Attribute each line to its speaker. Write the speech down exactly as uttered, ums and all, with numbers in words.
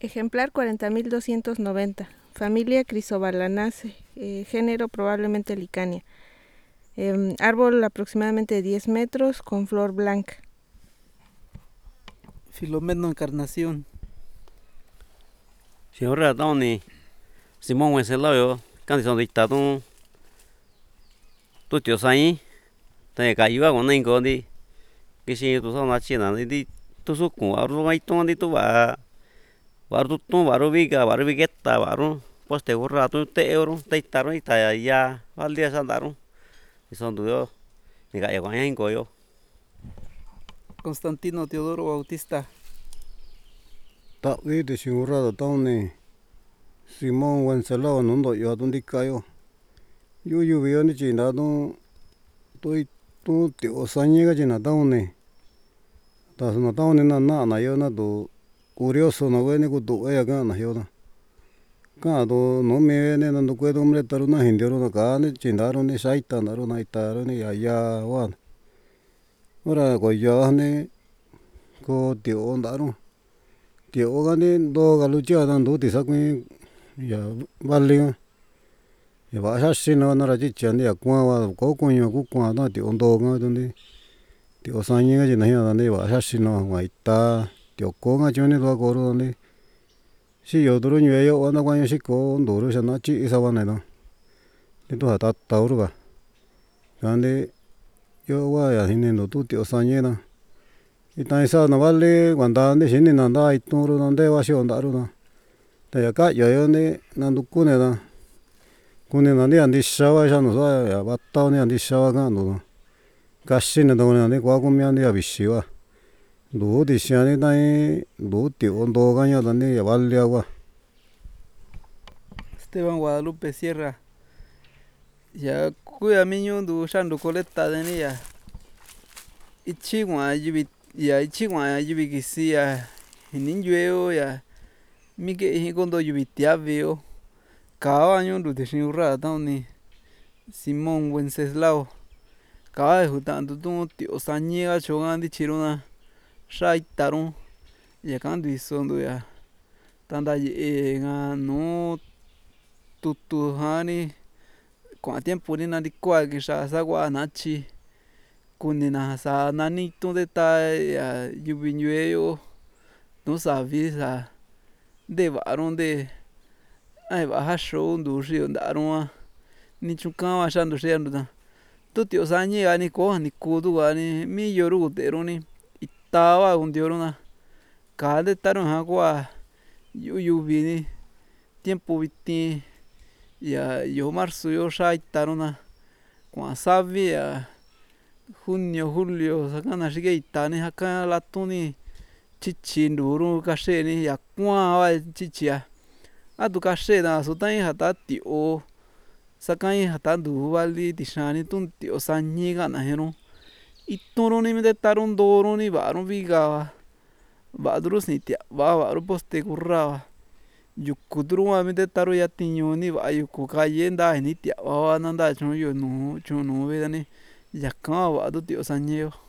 Speaker 1: Ejemplar cuarenta mil doscientos noventa. Familia Chrysobalanaceae. Eh, género probablemente Licania. Eh, árbol aproximadamente de diez metros con flor blanca.
Speaker 2: Filomeno Encarnación.
Speaker 3: Siempre tao Simón Wenceslao yo canción dicta tu tu tiểu sai te ka iba con nei con đi cái gì tu sao nó chỉ là đi tu su cu aro mai ton đi tu va va tu tu va ro viga va ro vigueta va ro pues te borra tu te euro te taro y ta ya al día sandaron y son tu yo ni ka ya con en co yo
Speaker 2: Constantino Teodoro Bautista.
Speaker 4: Ta vi de sigurado tao ni Simón Wenceslao no ndo yo tu ndikayo yu yu vi ni chi na tu tu tu tiểu sañe ga chi na tao ni ta na tao ni na na na yo na tu curioso no ve ni ku tu ya ga na yo na ka tu no me ne na tu kue tu mre taru na hindio ro na ka ni chi na ro ni saita na ro na ita ro ni ya ya wa ora ko ya ni ko tiểu nda ro tiểu ga ni do ga lu cha dan du ti sa kui ya vale ya va sa si no na ra chi cha ni ya kwa wa ko ko yo ku kwa na tiểu ndo ga tu ni tiểu sa ni ga chi na ya ni va sa si no wa ita tiểu ko ga chu ni do ko ro ni si yo do ro ni yo wa na kwa yo si ko ndo ro sa na chi sa wa na no ni tu ha ta ta ro ga ga ni yo wa ya ni no tu tiểu sa ni na ita sa na vale cuando ni si ni na da i tu ro na de wa si on da ro na ta ya ka yo yo ni na du ku ne na ku ne na ni an di sa wa sa no sa ya ba ta ni an di sa wa ga no ka si ne do na ni kwa ku mi an ya bi si wa du di sia ni dai du tiểu ndo ga ya da ni ya vale wa
Speaker 2: Esteban Guadalupe Sierra. Ya cuya miño du shandu coleta de ni ya ichi gua yibi ya ichi gua yibi kisi ya nin yueo ya mi ke hi kondo yubi tia veo ka año du de shinura ta ni Simón Wenceslao ka hu ta tu tu tio sañe ga chogan di chiro na shai taron ya kan du sondo ya tanda ye nga no tu tu hani con tiempo ni na di kwa ki sha sa gua na chi kuni na sa na ni tu de ta ya yubi nyueo no sabi sa de varon de ai va ha show ndu shi ndaron ni chukan wa shandu shi andu ta tu tio sañe ga ni ko ni ku du ga ni mi yoru de ro ni ita wa un dio ro na ka de taron ha kwa yu yubi ni tiempo viti ya yo marzo yo shai taron na kwa sabi ya junio julio sakana shi ge ita ni haka la tu ni chichi nduru ka she ni ya kwa wa chichi ya a tu ka she na su ta ha ta tio sakai ha ta ndu vali ti shani tu tio sañe ga na he ro itu ro ni me de taron do ro ni va ro vi ga va duro si tia va va ro poste kurra va yuku duro wa me de taro ya tiño ni va yuku ka ye nda ni tia va na nda chon yo no chon no ve ni ya ka va du tio sañe yo.